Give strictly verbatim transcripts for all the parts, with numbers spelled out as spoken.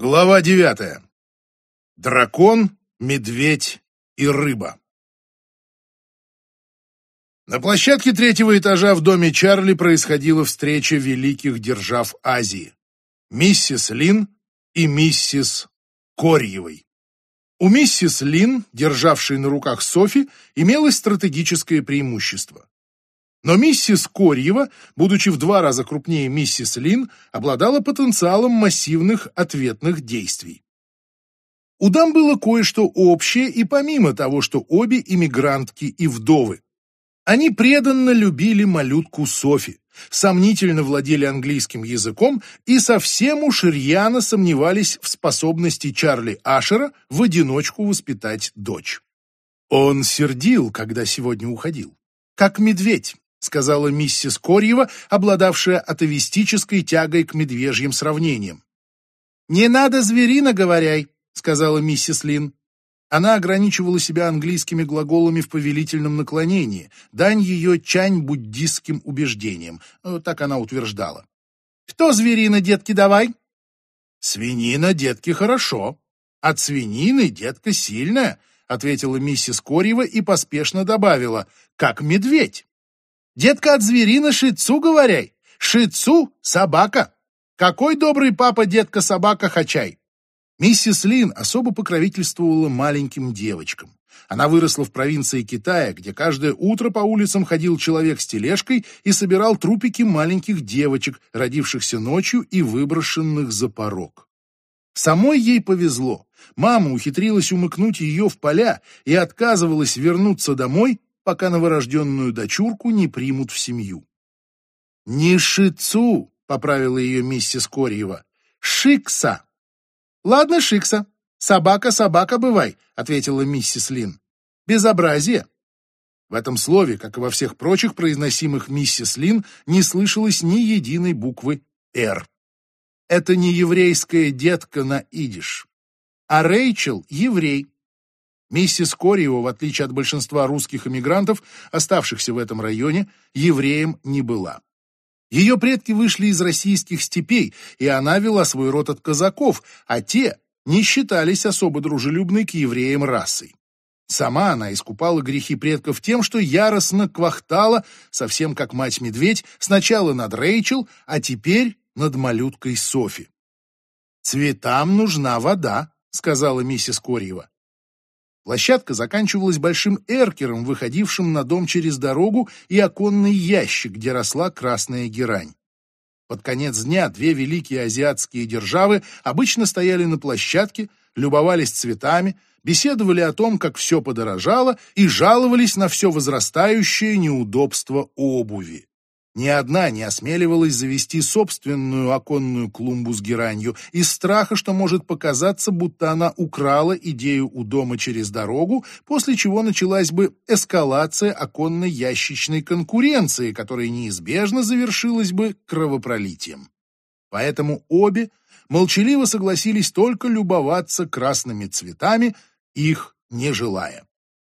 Глава девятая. Дракон, медведь и рыба. На площадке третьего этажа в доме Чарли происходила встреча великих держав Азии — миссис Лин и миссис Корьевой. У миссис Лин, державшей на руках Софи, имелось стратегическое преимущество. Но миссис Корьева, будучи в два раза крупнее миссис Лин, обладала потенциалом массивных ответных действий. У дам было кое-что общее и помимо того, что обе иммигрантки и вдовы. Они преданно любили малютку Софи, сомнительно владели английским языком и совсем уж рьяно сомневались в способности Чарли Ашера в одиночку воспитать дочь. Он сердил, когда сегодня уходил, как медведь, сказала миссис Корьева, обладавшая атовистической тягой к медвежьим сравнениям. «Не надо зверина, говоряй», — сказала миссис Лин. Она ограничивала себя английскими глаголами в повелительном наклонении, дань ее чань-буддистским убеждениям, так она утверждала. «Кто зверина, детки, давай?» «Свинина, детки, хорошо. От свинины, детка, сильная», — ответила миссис Корьева и поспешно добавила, «как медведь». «Детка, от зверина шицу, говоряй. Шицу — собака. Какой добрый папа, детка, собака, хачай». Миссис Лин особо покровительствовала маленьким девочкам. Она выросла в провинции Китая, где каждое утро по улицам ходил человек с тележкой и собирал трупики маленьких девочек, родившихся ночью и выброшенных за порог. Самой ей повезло. Мама ухитрилась умыкнуть ее в поля и отказывалась вернуться домой, пока новорожденную дочурку не примут в семью. «Не шицу», — поправила ее миссис Корьева, — «шикса». «Ладно, шикса. Собака, собака, бывай», — ответила миссис Лин. «Безобразие». В этом слове, как и во всех прочих произносимых миссис Лин, не слышалось ни единой буквы «Р». Это не еврейская детка на идиш. А Рэйчел — еврей. Миссис Корьева, в отличие от большинства русских эмигрантов, оставшихся в этом районе, евреем не была. Ее предки вышли из российских степей, и она вела свой род от казаков, а те не считались особо дружелюбной к евреям расой. Сама она искупала грехи предков тем, что яростно квахтала, совсем как мать-медведь, сначала над Рэйчел, а теперь над малюткой Софи. «Цветам нужна вода», — сказала миссис Корьева. Площадка заканчивалась большим эркером, выходившим на дом через дорогу, и оконный ящик, где росла красная герань. Под конец дня две великие азиатские державы обычно стояли на площадке, любовались цветами, беседовали о том, как все подорожало, и жаловались на все возрастающее неудобство обуви. Ни одна не осмеливалась завести собственную оконную клумбу с геранью из страха, что может показаться, будто она украла идею у дома через дорогу, после чего началась бы эскалация оконно-ящичной конкуренции, которая неизбежно завершилась бы кровопролитием. Поэтому обе молчаливо согласились только любоваться красными цветами, их не желая.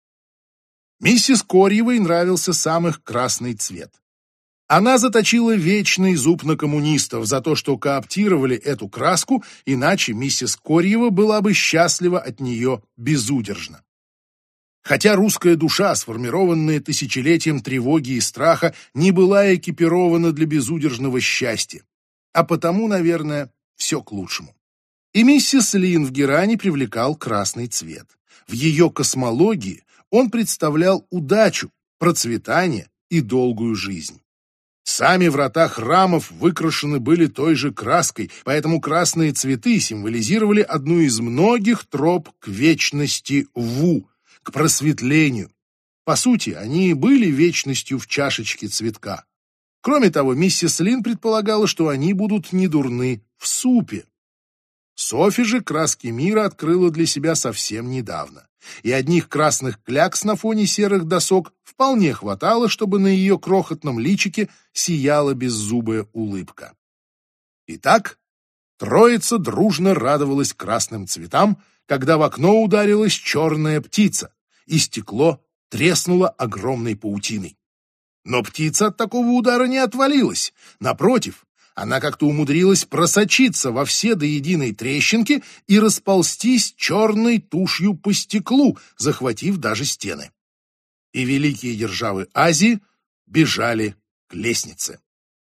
Миссис Корьевой нравился сам их красный цвет. Она заточила вечный зуб на коммунистов за то, что кооптировали эту краску, иначе миссис Корьева была бы счастлива от нее безудержно. Хотя русская душа, сформированная тысячелетием тревоги и страха, не была экипирована для безудержного счастья, а потому, наверное, все к лучшему. И миссис Лин в герани привлекал красный цвет. В ее космологии он представлял удачу, процветание и долгую жизнь. Сами врата храмов выкрашены были той же краской, поэтому красные цветы символизировали одну из многих троп к вечности Ву, к просветлению. По сути, они и были вечностью в чашечке цветка. Кроме того, миссис Лин предполагала, что они будут недурны в супе. Софи же краски мира открыла для себя совсем недавно, и одних красных клякс на фоне серых досок вполне хватало, чтобы на ее крохотном личике сияла беззубая улыбка. Итак, троица дружно радовалась красным цветам, когда в окно ударилась черная птица, и стекло треснуло огромной паутиной. Но птица от такого удара не отвалилась. Напротив, Она как-то умудрилась просочиться во все до единой трещинки и расползтись черной тушью по стеклу, захватив даже стены. И великие державы Азии бежали к лестнице.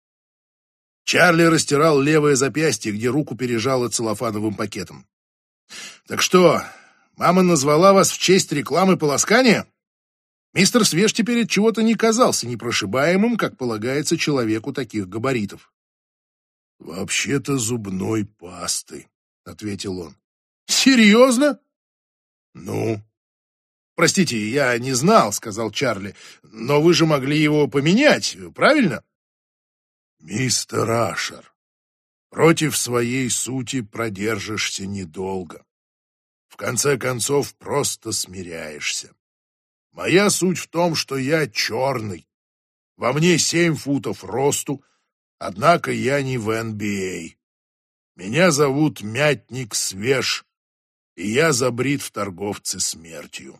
Чарли растирал левое запястье, где руку пережало целлофановым пакетом. «Так что, мама назвала вас в честь рекламы полоскания?» Мистер Свеж теперь от чего-то не казался непрошибаемым, как полагается человеку таких габаритов. «Вообще-то зубной пасты», — ответил он. «Серьезно?» «Ну?» «Простите, я не знал», — сказал Чарли, «но вы же могли его поменять, правильно?» «Мистер Ашер, против своей сути продержишься недолго. В конце концов, просто смиряешься. Моя суть в том, что я черный. Во мне семь футов росту, однако я не в эн би эй. Меня зовут Мятник Свеж, и я забрит в торговце смертью».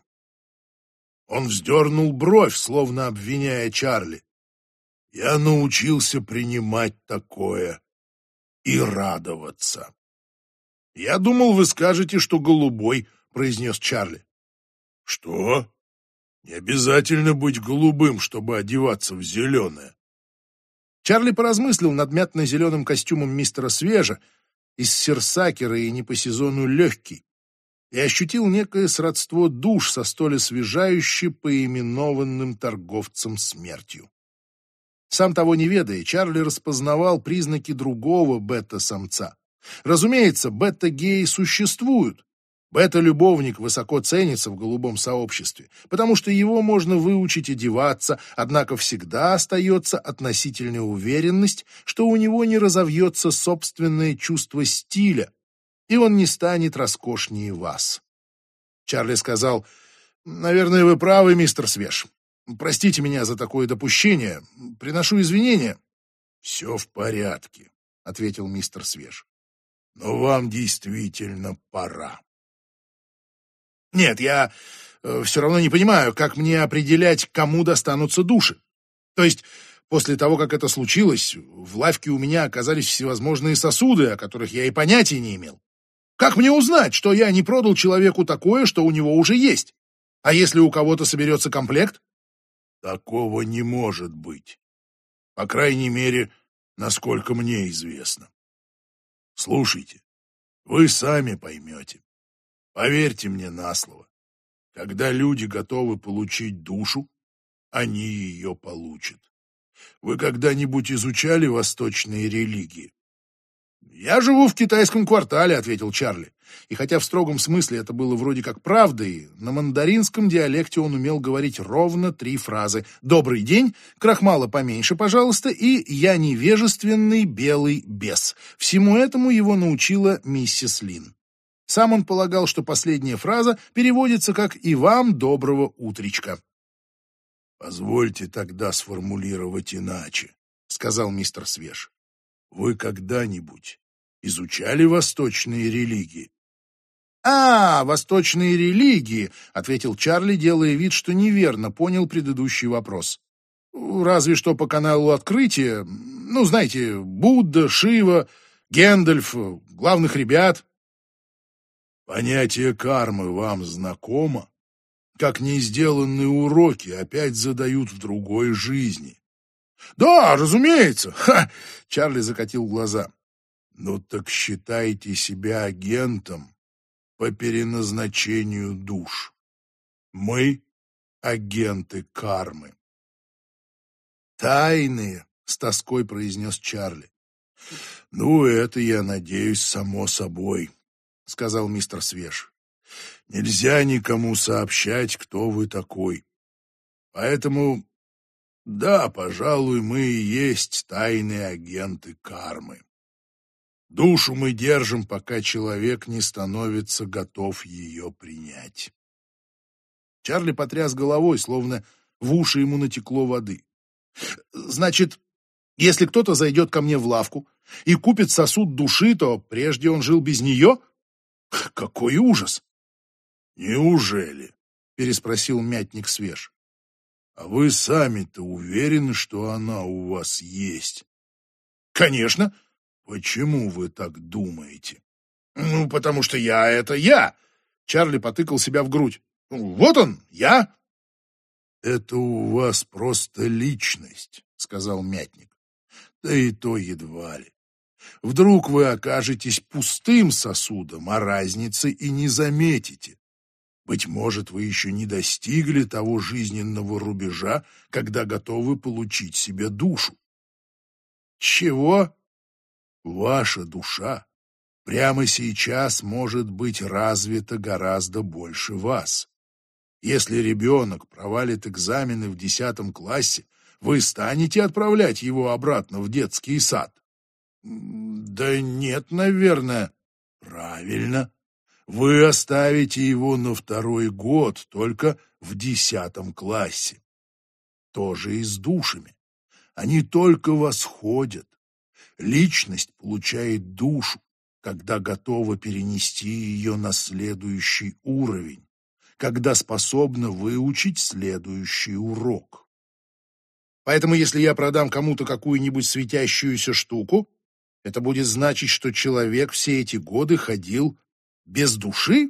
Он вздернул бровь, словно обвиняя Чарли. «Я научился принимать такое и радоваться». «Я думал, вы скажете, что голубой», — произнес Чарли. «Что? Не обязательно быть голубым, чтобы одеваться в зеленое». Чарли поразмыслил над мятно-зеленым костюмом мистера Свежа из серсакера и не по сезону легкий, и ощутил некое сродство душ со столь освежающе поименованным торговцем смертью. Сам того не ведая, Чарли распознавал признаки другого бета-самца. Разумеется, бета-геи существуют. Бета-любовник высоко ценится в голубом сообществе, потому что его можно выучить одеваться, однако всегда остается относительная уверенность, что у него не разовьется собственное чувство стиля, и он не станет роскошнее вас. Чарли сказал: «Наверное, вы правы, мистер Свеж. Простите меня за такое допущение. Приношу извинения». «Все в порядке», — ответил мистер Свеж. «Но вам действительно пора». «Нет, я э, все равно не понимаю, как мне определять, кому достанутся души. То есть, после того, как это случилось, в лавке у меня оказались всевозможные сосуды, о которых я и понятия не имел. Как мне узнать, что я не продал человеку такое, что у него уже есть? А если у кого-то соберется комплект?» «Такого не может быть. По крайней мере, насколько мне известно. Слушайте, вы сами поймете. Поверьте мне на слово. Когда люди готовы получить душу, они ее получат. Вы когда-нибудь изучали восточные религии?» «Я живу в китайском квартале», — ответил Чарли. И хотя в строгом смысле это было вроде как правдой, на мандаринском диалекте он умел говорить ровно три фразы: «Добрый день», «Крахмала поменьше, пожалуйста» и «Я невежественный белый бес». Всему этому его научила миссис Лин. Сам он полагал, что последняя фраза переводится как «И вам доброго утречка». «Позвольте тогда сформулировать иначе», — сказал мистер Свеж. «Вы когда-нибудь изучали восточные религии?» «А, восточные религии», — ответил Чарли, делая вид, что неверно понял предыдущий вопрос. «Разве что по каналу Открытия. Ну, знаете, Будда, Шива, Гэндальф, главных ребят». «Понятие кармы вам знакомо? Как не сделанные уроки опять задают в другой жизни». «Да, разумеется!» Ха! Чарли закатил глаза. «Ну так считайте себя агентом по переназначению душ. Мы — агенты кармы». «Тайные», — с тоской произнес Чарли. «Ну, это, я надеюсь, само собой», — сказал мистер Свеж. «Нельзя никому сообщать, кто вы такой. Поэтому, да, пожалуй, мы и есть тайные агенты кармы. Душу мы держим, пока человек не становится готов ее принять». Чарли потряс головой, словно в уши ему натекло воды. «Значит, если кто-то зайдет ко мне в лавку и купит сосуд души, то прежде он жил без нее? Какой ужас!» «Неужели?» — переспросил Мятник Свеж. «А вы сами-то уверены, что она у вас есть?» Конечно. Почему вы так думаете? Ну, потому что я — это я. Чарли потыкал себя в грудь. Вот он, я. Это у вас просто личность, сказал Мятник. Да и то едва ли. Вдруг вы окажетесь пустым сосудом, а разницы и не заметите. Быть может, вы еще не достигли того жизненного рубежа, когда готовы получить себе душу. Чего? Ваша душа прямо сейчас может быть развита гораздо больше вас. Если ребенок провалит экзамены в десятом классе, вы станете отправлять его обратно в детский сад? Да нет, наверное. Правильно. Вы оставите его на второй год только в десятом классе. Тоже и с душами. Они только восходят. Личность получает душу, когда готова перенести ее на следующий уровень, когда способна выучить следующий урок. Поэтому если я продам кому-то какую-нибудь светящуюся штуку, это будет значить, что человек все эти годы ходил без души?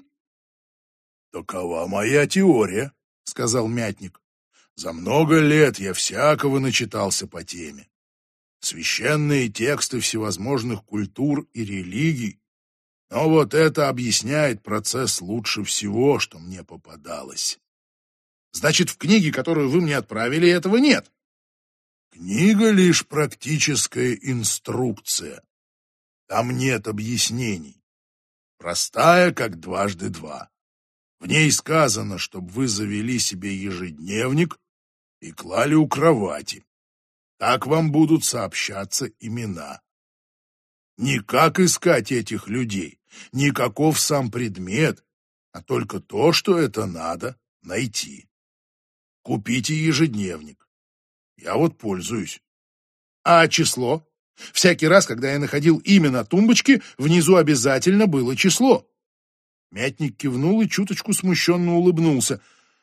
Такова моя теория, сказал Мятник. За много лет я всякого начитался по теме. Священные тексты всевозможных культур и религий. Но вот это объясняет процесс лучше всего, что мне попадалось. Значит, в книге, которую вы мне отправили, этого нет? Книга лишь практическая инструкция. Там нет объяснений. Простая, как дважды два. В ней сказано, чтобы вы завели себе ежедневник и клали у кровати. Так вам будут сообщаться имена. Не как искать этих людей, не каков сам предмет, а только то, что это надо найти. Купите ежедневник. Я вот пользуюсь. А число? Всякий раз, когда я находил имя на тумбочке, внизу обязательно было число. Мятник кивнул и чуточку смущенно улыбнулся.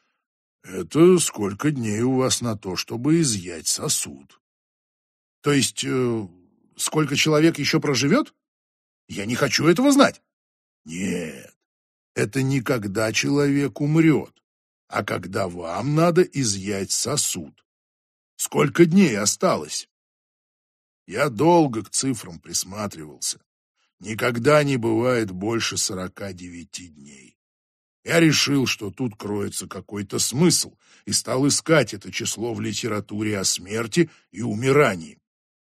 Это сколько дней у вас на то, чтобы изъять сосуд? То есть, э, сколько человек еще проживет? Я не хочу этого знать. Нет, это не когда человек умрет, а когда вам надо изъять сосуд. Сколько дней осталось? Я долго к цифрам присматривался. Никогда не бывает больше сорока девяти дней. Я решил, что тут кроется какой-то смысл, и стал искать это число в литературе о смерти и умирании.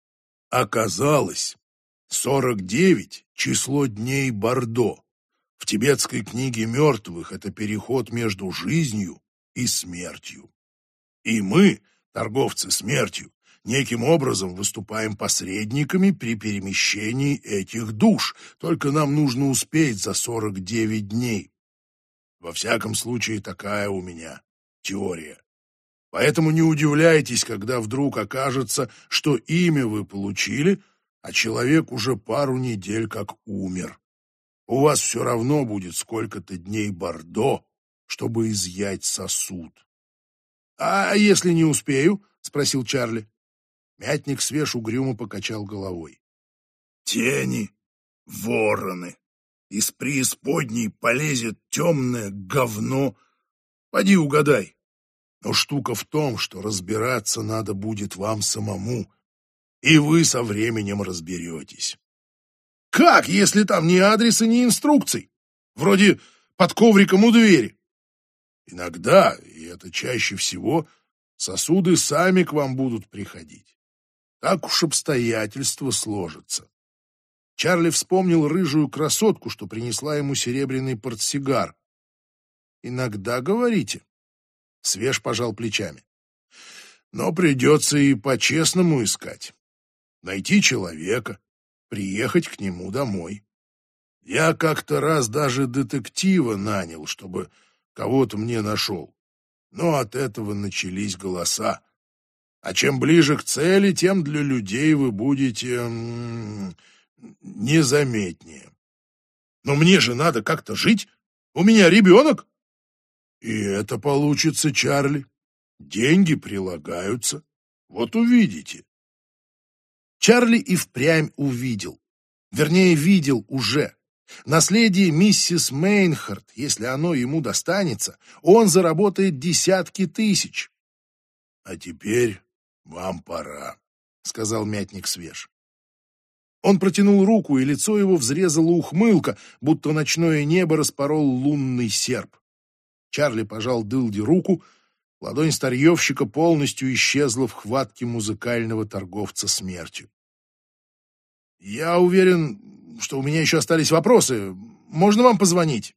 Оказалось, сорок девять — число дней Бордо. В тибетской книге мертвых это переход между жизнью и смертью. И мы, торговцы смертью, неким образом выступаем посредниками при перемещении этих душ, только нам нужно успеть за сорок девять дней. Во всяком случае, такая у меня теория. Поэтому не удивляйтесь, когда вдруг окажется, что имя вы получили, а человек уже пару недель как умер. У вас все равно будет сколько-то дней Бордо, чтобы изъять сосуд. — А если не успею? — спросил Чарли. Мятник свеж угрюмо покачал головой. Тени, вороны. Из преисподней полезет темное говно. Поди угадай. Но штука в том, что разбираться надо будет вам самому, и вы со временем разберетесь. Как, если там ни адреса, ни инструкций? Вроде под ковриком у двери. Иногда, и это чаще всего, сосуды сами к вам будут приходить. Так уж обстоятельства сложатся. Чарли вспомнил рыжую красотку, что принесла ему серебряный портсигар. «Иногда, говорите?» Свеж пожал плечами. «Но придется и по-честному искать. Найти человека, приехать к нему домой. Я как-то раз даже детектива нанял, чтобы кого-то мне нашел. Но от этого начались голоса. А чем ближе к цели, тем для людей вы будете м-м, незаметнее. Но мне же надо как-то жить. У меня ребенок». И это получится, Чарли. Деньги прилагаются. Вот увидите. Чарли и впрямь увидел. Вернее, видел уже. Наследие миссис Мейнхарт, если оно ему достанется, он заработает десятки тысяч. — А теперь вам пора, — сказал Мятник Свеж. Он протянул руку, и лицо его взрезала ухмылка, будто ночное небо распорол лунный серп. Чарли пожал Дылде руку, ладонь старьевщика полностью исчезла в хватке музыкального торговца смертью. «Я уверен, что у меня еще остались вопросы. Можно вам позвонить?»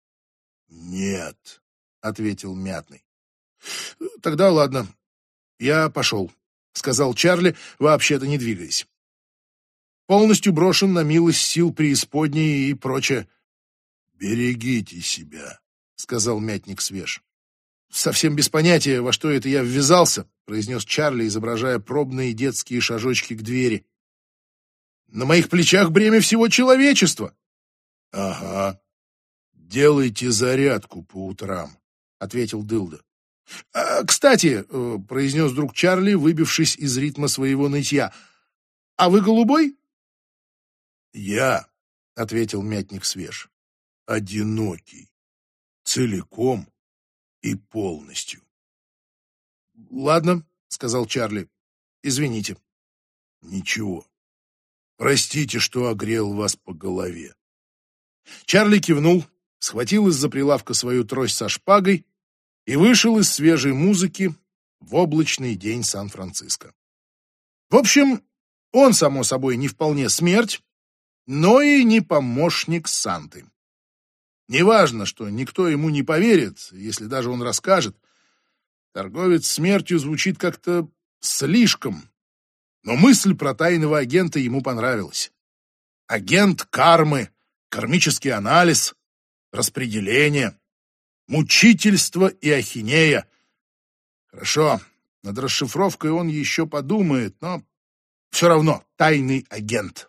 «Нет», — ответил Мятный. «Тогда ладно, я пошел», — сказал Чарли, вообще-то не двигаясь. Полностью брошен на милость сил преисподней и прочее. «Берегите себя», — сказал Мятник Свеж. «Совсем без понятия, во что это я ввязался», — произнес Чарли, изображая пробные детские шажочки к двери. «На моих плечах бремя всего человечества». «Ага. Делайте зарядку по утрам», — ответил Дылда. «А, кстати», — произнес вдруг Чарли, выбившись из ритма своего нытья, — «а вы голубой?» «Я», — ответил Мятник Свеж, — «одинокий, целиком и полностью». «Ладно», — сказал Чарли, — «извините». «Ничего. Простите, что огрел вас по голове». Чарли кивнул, схватил из-за прилавка свою трость со шпагой и вышел из свежей музыки в облачный день Сан-Франциско. В общем, он, само собой, не вполне смерть, но и не помощник Санты. Неважно, что никто ему не поверит, если даже он расскажет. Торговец смертью звучит как-то слишком. Но мысль про тайного агента ему понравилась. Агент кармы, кармический анализ, распределение, мучительство и ахинея. Хорошо, над расшифровкой он еще подумает, но все равно тайный агент.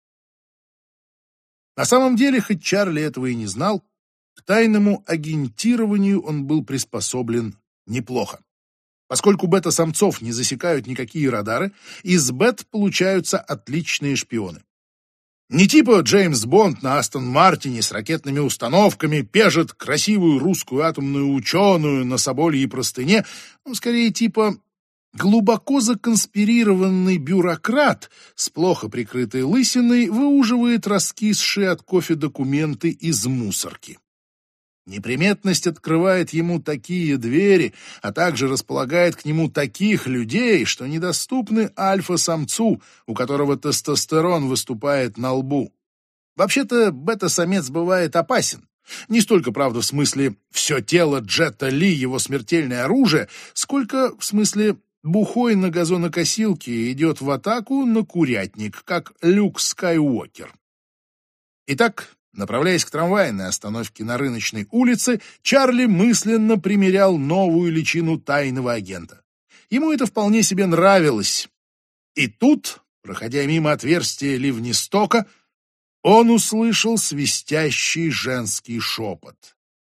На самом деле, хоть Чарли этого и не знал, к тайному агентированию он был приспособлен неплохо. Поскольку бета-самцов не засекают никакие радары, из бет получаются отличные шпионы. Не типа Джеймс Бонд на Астон Мартине с ракетными установками пежит красивую русскую атомную ученую на собольей простыне, ну, скорее типа глубоко законспирированный бюрократ с плохо прикрытой лысиной выуживает раскисшие от кофе документы из мусорки. Неприметность открывает ему такие двери, а также располагает к нему таких людей, что недоступны альфа-самцу, у которого тестостерон выступает на лбу. Вообще-то бета-самец бывает опасен. Не столько, правда, в смысле «все тело Джета Ли его смертельное оружие», сколько в смысле бухой на газонокосилке идет в атаку на курятник, как Люк Скайуокер. Итак, направляясь к трамвайной остановке на Рыночной улице, Чарли мысленно примерял новую личину тайного агента. Ему это вполне себе нравилось. И тут, проходя мимо отверстия ливнестока, он услышал свистящий женский шепот.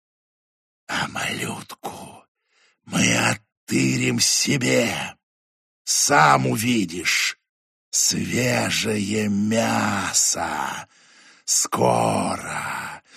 «А малютку мы оттырим себе. Сам увидишь. Свежее мясо. Скоро,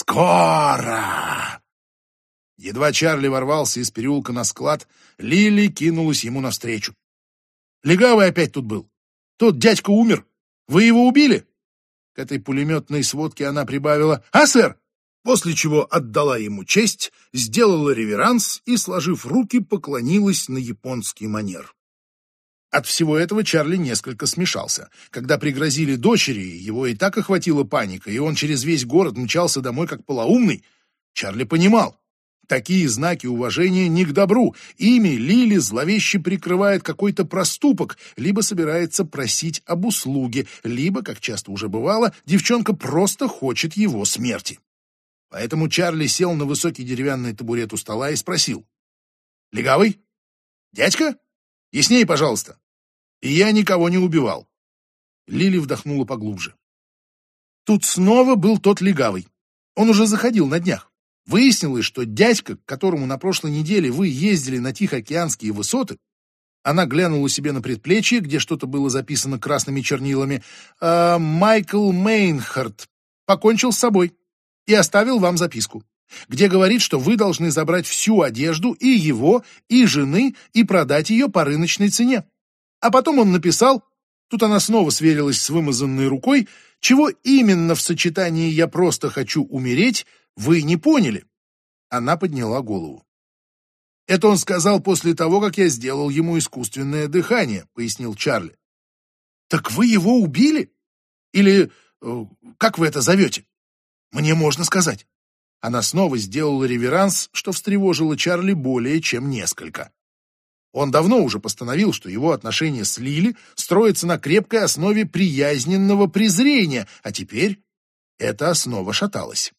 скоро!» Едва Чарли ворвался из переулка на склад, Лили кинулась ему навстречу. «Легавый опять тут был. Тот дядька умер. Вы его убили?» К этой пулеметной сводке она прибавила «А, сэр!», после чего отдала ему честь, сделала реверанс и, сложив руки, поклонилась на японский манер. От всего этого Чарли несколько смешался. Когда пригрозили дочери, его и так охватила паника, и он через весь город мчался домой как полоумный. Чарли понимал, такие знаки уважения не к добру. Ими Лили зловеще прикрывает какой-то проступок, либо собирается просить об услуге, либо, как часто уже бывало, девчонка просто хочет его смерти. Поэтому Чарли сел на высокий деревянный табурет у стола и спросил: «Легавый? Дядька? Яснее, пожалуйста. И я никого не убивал». Лили вдохнула поглубже. Тут снова был тот легавый. Он уже заходил на днях. Выяснилось, что дядька, к которому на прошлой неделе вы ездили на Тихоокеанские высоты, Она глянула себе на предплечье, где что-то было записано красными чернилами. «Э, «Майкл Мейнхарт покончил с собой и оставил вам записку, где говорит, что вы должны забрать всю одежду и его, и жены, и продать ее по рыночной цене. А потом он написал, тут она снова сверилась с вымазанной рукой, чего именно в сочетании «я просто хочу умереть» вы не поняли». Она подняла голову. «Это он сказал после того, как я сделал ему искусственное дыхание», — пояснил Чарли. «Так вы его убили? Или э, как вы это зовете? Мне можно сказать». Она снова сделала реверанс, что встревожило Чарли более чем несколько. Он давно уже постановил, что его отношения с Лили строятся на крепкой основе приязненного презрения, а теперь эта основа шаталась.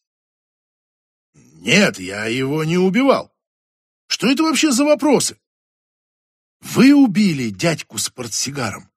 «Нет, я его не убивал. Что это вообще за вопросы?» «Вы убили дядьку с портсигаром?»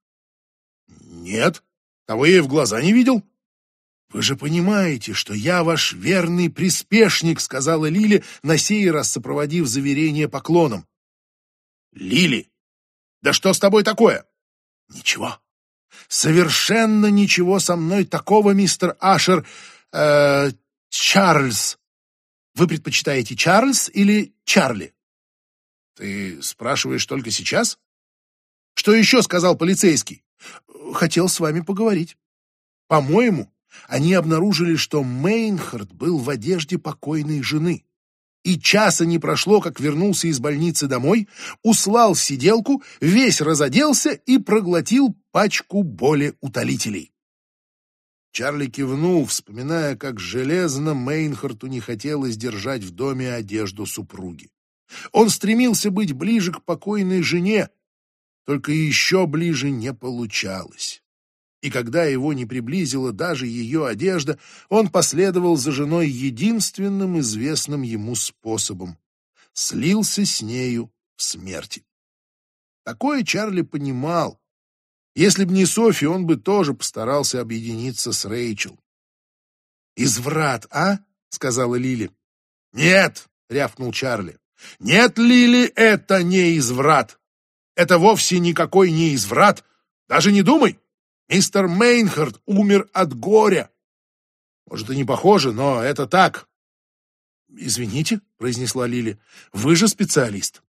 «Нет, того я и в глаза не видел». «Вы же понимаете, что я ваш верный приспешник», — сказала Лили, на сей раз сопроводив заверение поклоном. «Лили, да что с тобой такое?» «Ничего. Совершенно ничего со мной такого, мистер Ашер. Э, Чарльз. Вы предпочитаете Чарльз или Чарли?» «Ты спрашиваешь только сейчас?» «Что еще сказал полицейский?» «Хотел с вами поговорить. По-моему, они обнаружили, что Мейнхарт был в одежде покойной жены. И часа не прошло, как вернулся из больницы домой, услал сиделку, весь разоделся и проглотил пачку болеутолителей». Чарли кивнул, вспоминая, как железно Мейнхарту не хотелось держать в доме одежду супруги. Он стремился быть ближе к покойной жене, только еще ближе не получалось. И когда его не приблизила даже ее одежда, он последовал за женой единственным известным ему способом — слился с нею в смерти. Такое Чарли понимал. Если б не Софи, он бы тоже постарался объединиться с Рэйчел. «Изврат, а?» — сказала Лили. «Нет!» — рявкнул Чарли. «Нет, Лили, это не изврат. Это вовсе никакой не изврат. Даже не думай. Мистер Мейнхарт умер от горя. Может, и не похоже, но это так». «Извините», — произнесла Лили, — «вы же специалист».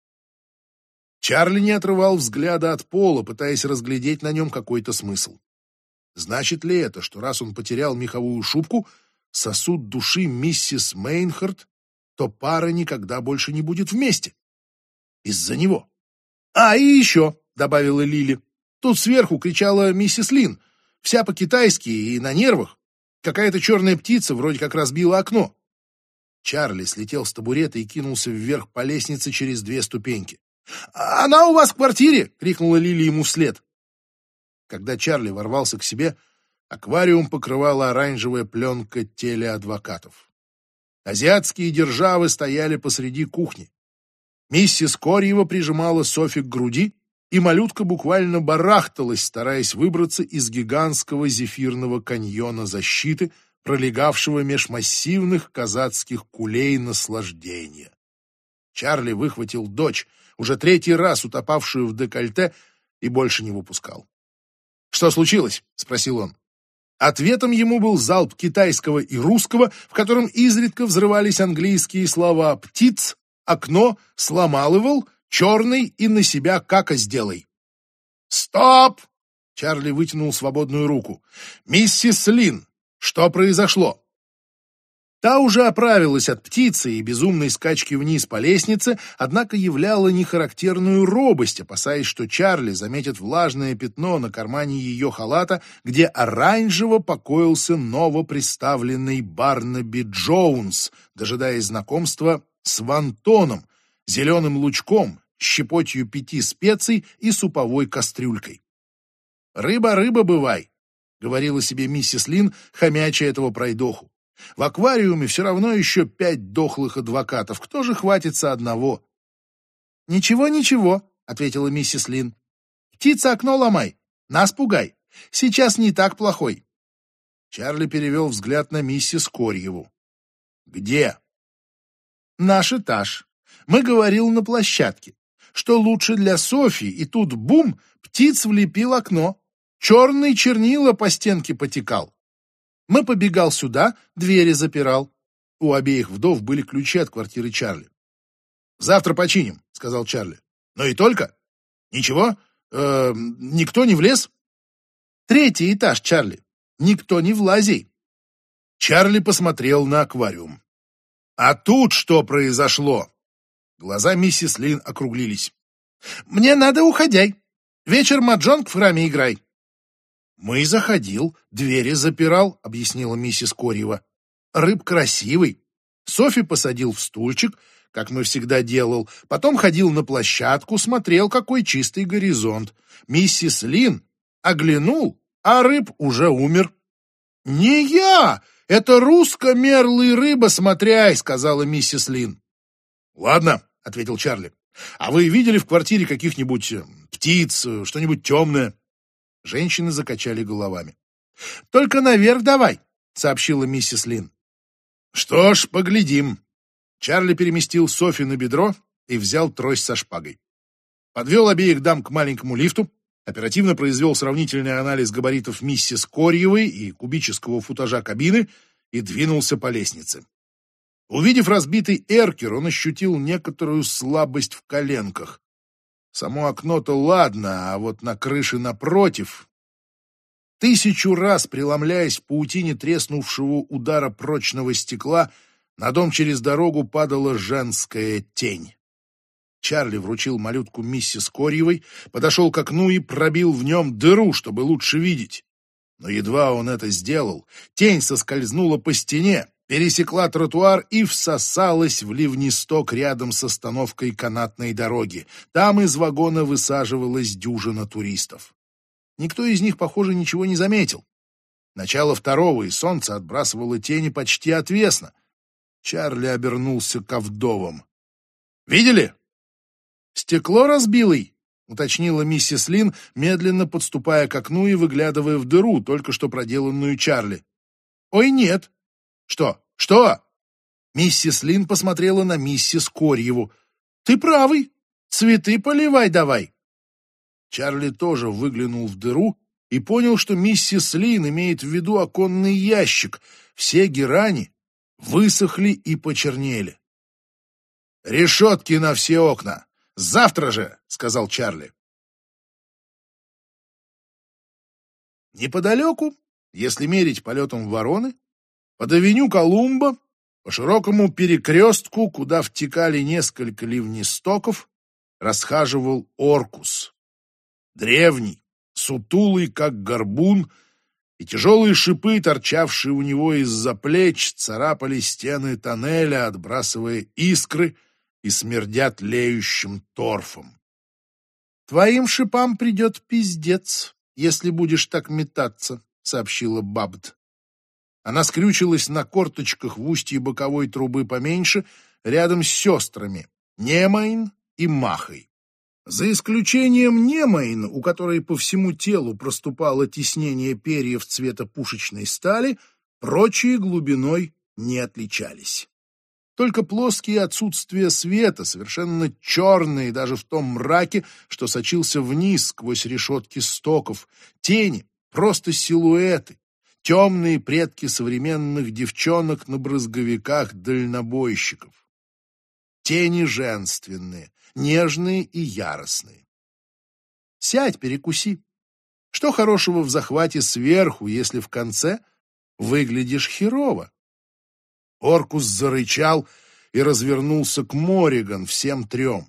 Чарли не отрывал взгляда от пола, пытаясь разглядеть на нем какой-то смысл. Значит ли это, что раз он потерял меховую шубку, сосуд души миссис Мейнхарт, то пара никогда больше не будет вместе? Из-за него. «А, и еще», — добавила Лили, — «тут сверху кричала миссис Лин, вся по-китайски и на нервах. Какая-то черная птица вроде как разбила окно». Чарли слетел с табурета и кинулся вверх по лестнице через две ступеньки. «Она у вас в квартире!» — крикнула Лили ему вслед. Когда Чарли ворвался к себе, аквариум покрывала оранжевая пленка телеадвокатов. Азиатские державы стояли посреди кухни. Миссис Корьева прижимала Софи к груди, и малютка буквально барахталась, стараясь выбраться из гигантского зефирного каньона защиты, пролегавшего меж массивных казацких кулей наслаждения. Чарли выхватил дочь, уже третий раз утопавшую в декольте, и больше не выпускал. «Что случилось?» — спросил он. Ответом ему был залп китайского и русского, в котором изредка взрывались английские слова «птиц», «окно», «сломалывал», «черный» и «на себя кака сделай». «Стоп!» — Чарли вытянул свободную руку. «Миссис Лин, что произошло?» Та уже оправилась от птицы и безумной скачки вниз по лестнице, однако являла нехарактерную робость, опасаясь, что Чарли заметит влажное пятно на кармане ее халата, где оранжево покоился новоприставленный Барнаби Джоунс, дожидаясь знакомства с Вантоном, зеленым лучком, щепотью пяти специй и суповой кастрюлькой. «Рыба, рыба, бывай», — говорила себе миссис Лин, хомяча этого пройдоху. «В аквариуме все равно еще пять дохлых адвокатов. Кто же хватится одного?» «Ничего, ничего», — ответила миссис Лин. «Птица, окно ломай, нас пугай. Сейчас не так плохой». Чарли перевел взгляд на миссис Корьеву. «Где?» «Наш этаж. Мы говорил на площадке. что лучше для Софьи, и тут бум, птиц влепил окно. Черный чернила по стенке потекал. Мы побегал сюда, двери запирал. У обеих вдов были ключи от квартиры Чарли. «Завтра починим», — сказал Чарли. «Но и только? Ничего? Э, никто не влез?» «Третий этаж, Чарли. Никто не влазей». Чарли посмотрел на аквариум. «А тут что произошло?» Глаза миссис Лин округлились. «Мне надо уходяй. Вечер маджонг в храме играй». «Мы заходил, двери запирал», — объяснила миссис Корьева. «Рыб красивый. Софи посадил в стульчик, как мы всегда делал. Потом ходил на площадку, смотрел, какой чистый горизонт. Миссис Лин оглянул, а рыб уже умер». «Не я! Это русско-мерлый рыба, смотряй», — сказала миссис Лин. «Ладно», — ответил Чарли. «А вы видели в квартире каких-нибудь птиц, что-нибудь темное?» Женщины закачали головами. «Только наверх давай», — сообщила миссис Лин. «Что ж, поглядим». Чарли переместил Софи на бедро и взял трость со шпагой. Подвел обеих дам к маленькому лифту, оперативно произвел сравнительный анализ габаритов миссис Корьевой и кубического футажа кабины и двинулся по лестнице. Увидев разбитый эркер, он ощутил некоторую слабость в коленках. Само окно-то ладно, а вот на крыше напротив... Тысячу раз преломляясь в паутине треснувшего удара прочного стекла, на дом через дорогу падала женская тень. Чарли вручил малютку миссис Корьевой, подошел к окну и пробил в нем дыру, чтобы лучше видеть. Но едва он это сделал, тень соскользнула по стене, пересекла тротуар и всосалась в ливнесток рядом с остановкой канатной дороги. Там из вагона высаживалась дюжина туристов. Никто из них, похоже, ничего не заметил. Начало второго, и солнце отбрасывало тени почти отвесно. Чарли обернулся ко вдовам. «Видели?» «Стекло разбилый», — уточнила миссис Лин, медленно подступая к окну и выглядывая в дыру, только что проделанную Чарли. «Ой, нет». «Что? Что?» Миссис Лин посмотрела на миссис Корьеву. «Ты правый. Цветы поливай давай». Чарли тоже выглянул в дыру и понял, что миссис Лин имеет в виду оконный ящик. Все герани высохли и почернели. «Решетки на все окна! Завтра же!» — сказал Чарли. Неподалеку, если мерить полетом вороны, под авеню Колумба, по широкому перекрестку, куда втекали несколько ливнестоков, расхаживал Оркус. Древний, сутулый, как горбун, и тяжелые шипы, торчавшие у него из-за плеч, царапали стены тоннеля, отбрасывая искры и смердя тлеющим торфом. «Твоим шипам придет пиздец, если будешь так метаться», — сообщила Бабд. Она скрючилась на корточках в устье боковой трубы поменьше, рядом с сестрами Немайн и Махой. За исключением Немайн, у которой по всему телу проступало тиснение перьев цвета пушечной стали, прочие глубиной не отличались. Только плоские отсутствия света, совершенно черные даже в том мраке, что сочился вниз сквозь решетки стоков, тени, просто силуэты, темные предки современных девчонок на брызговиках дальнобойщиков. Тени женственные, нежные и яростные. Сядь, перекуси. Что хорошего в захвате сверху, если в конце выглядишь херово? Оркус зарычал и развернулся к Морриган всем трем.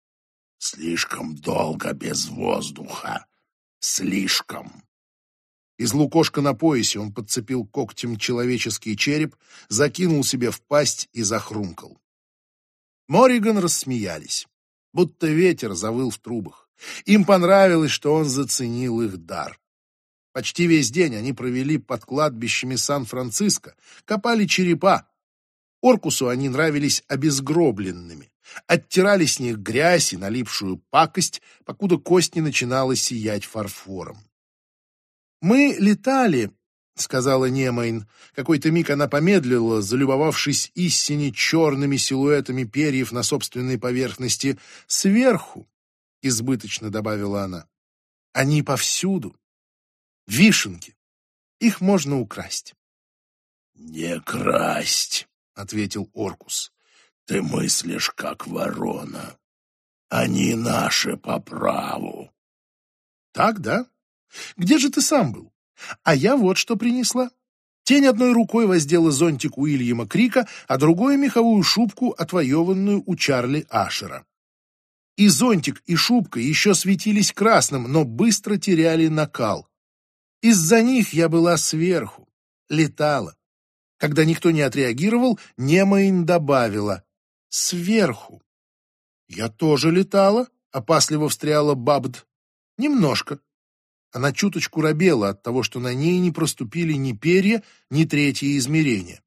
«Слишком долго без воздуха. Слишком». Из лукошка на поясе он подцепил когтем человеческий череп, закинул себе в пасть и захрумкал. Морриган рассмеялись, будто ветер завыл в трубах. Им понравилось, что он заценил их дар. Почти весь день они провели под кладбищами Сан-Франциско, копали черепа. Оркусу они нравились обезгробленными, оттирали с них грязь и налипшую пакость, покуда кость не начинала сиять фарфором. «Мы летали, сказала Немейн. Какой-то миг она помедлила, залюбовавшись истине черными силуэтами перьев на собственной поверхности. «Сверху», — избыточно добавила она, — «они повсюду. Вишенки. Их можно украсть». «Не красть», — ответил Оркус. «Ты мыслишь, как ворона. Они наши по праву». «Так, да? Где же ты сам был? А я вот что принесла». Тень одной рукой воздела зонтик Уильяма Крика, а другой — меховую шубку, отвоеванную у Чарли Ашера. И зонтик, и шубка еще светились красным, но быстро теряли накал. Из-за них я была сверху, летала. Когда никто не отреагировал, Немейн добавила: «Сверху». «Я тоже летала», — опасливо встряла Бабд. «Немножко». Она чуточку робела от того, что на ней не проступили ни перья, ни третье измерение.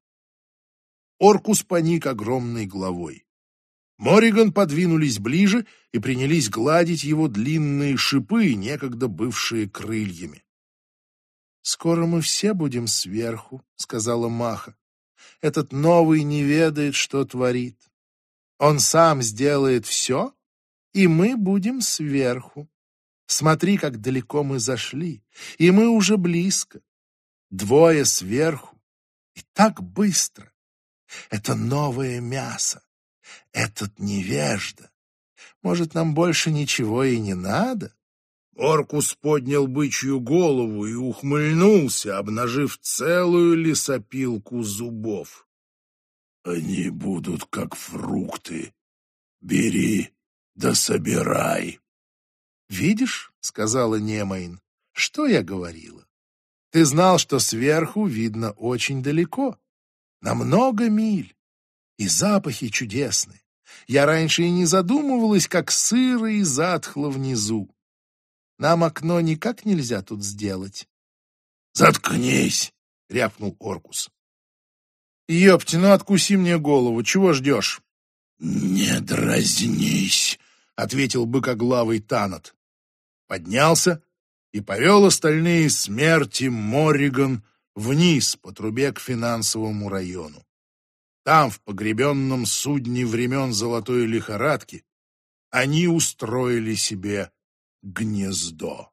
Оркус поник огромной головой. Морриган подвинулись ближе и принялись гладить его длинные шипы, некогда бывшие крыльями. «Скоро мы все будем сверху», — сказала Маха. «Этот новый не ведает, что творит. Он сам сделает все, и мы будем сверху. Смотри, как далеко мы зашли, и мы уже близко. Двое сверху, и так быстро. Это новое мясо, этот невежда. Может, нам больше ничего и не надо?» Оркус поднял бычью голову и ухмыльнулся, обнажив целую лесопилку зубов. «Они будут как фрукты. Бери да собирай». «Видишь, — сказала Немейн, — что я говорила? Ты знал, что сверху видно очень далеко, на много миль, и запахи чудесные. Я раньше и не задумывалась, как сыро и затхло внизу. Нам окно никак нельзя тут сделать». «Заткнись!» — рявкнул Оркус. «Ёпти, ну откуси мне голову, чего ждешь?» «Не дразнись!» — ответил быкоглавый Танат. Поднялся и повел остальные смерти Морриган вниз по трубе к финансовому району. Там, в погребенном судне времен золотой лихорадки, они устроили себе гнездо.